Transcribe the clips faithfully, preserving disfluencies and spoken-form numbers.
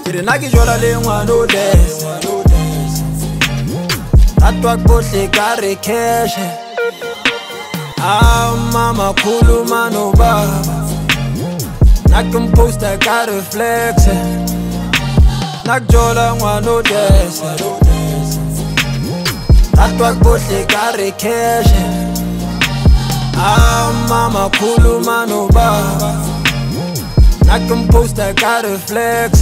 Kere na ke jola le ngwana o dance Ratwa bohle ka re cash Ah mama khulu mano baba Nakumposta ka reflex Nakjola ngwana o dance Ratwa bohle ka re cash Ah mama khulu mano baba Nakumposta ka reflex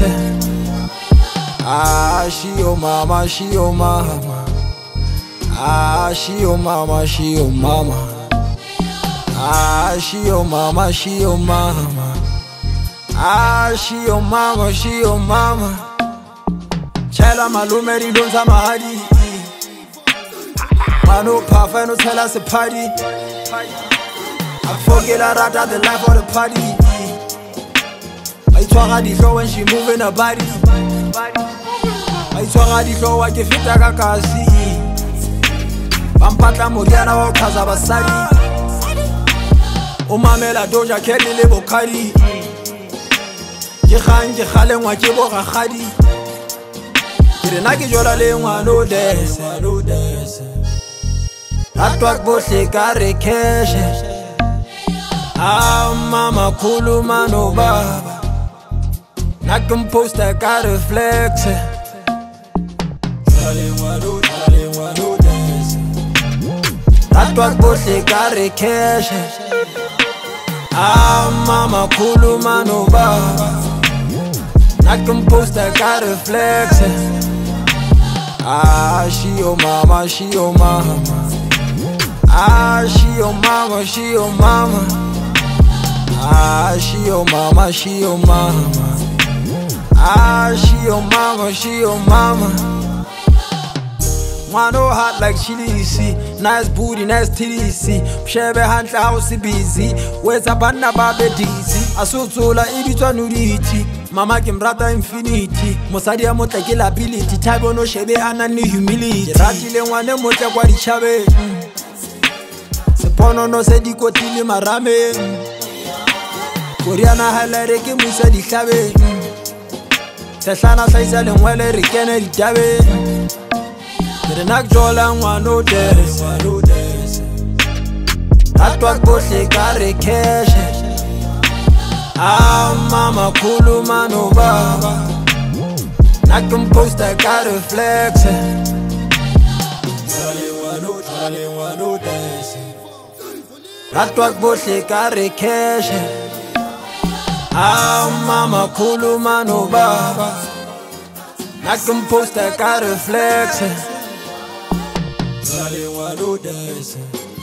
Ah she your mama, she your mama Ah she your mama, she your mama Ah she your mama, she your mama Ah she your mama, she your mama Chela malume di donza mahadi Mano pafa no tell us a party I forget I rata the life of the party I twaga di flow when she moving her body I twaga di flow I ke fita ka kasi Pampata moriana wa kaza basari Umamela doja kedi le bokari Ke kgang ke khale ngwa ke bo gagadi Kere na ke jola le ngwana o dance Ratwa bohle ka re cash Ah mama khulu mano baba Nakumposta ka reflex Ratwa bohle ka re cash Ah mama khulu mano baba Nakumposta ka reflex Ah she your mama, she your mama Ah she your mama, she your mama Ah she your mama, she your mama Ah she your mama, she your mama Mano hot like chili, see Nice booty, nice titty, see Shebe hantle house busy Weza banda babe dizzy Asutola ibitwa nudity Mama kimrata infinity Mosadi ya motle ke ability Taibo no shebe anani humility Ratile ngwane motle kwa dichabe Sepono no se dikotili marame Koreana halare ke musa dihlabe Sehlana hlaisa lengwele re kene ditabe Kere nakjola ngwana o dance Ratwa bohle ka re cash Ah mama khulu mano baba Nakumposta ka reflex Ratwa bohle ka re cash Ah mama khulu mano baba Nakumposta ka reflex Dale wano dance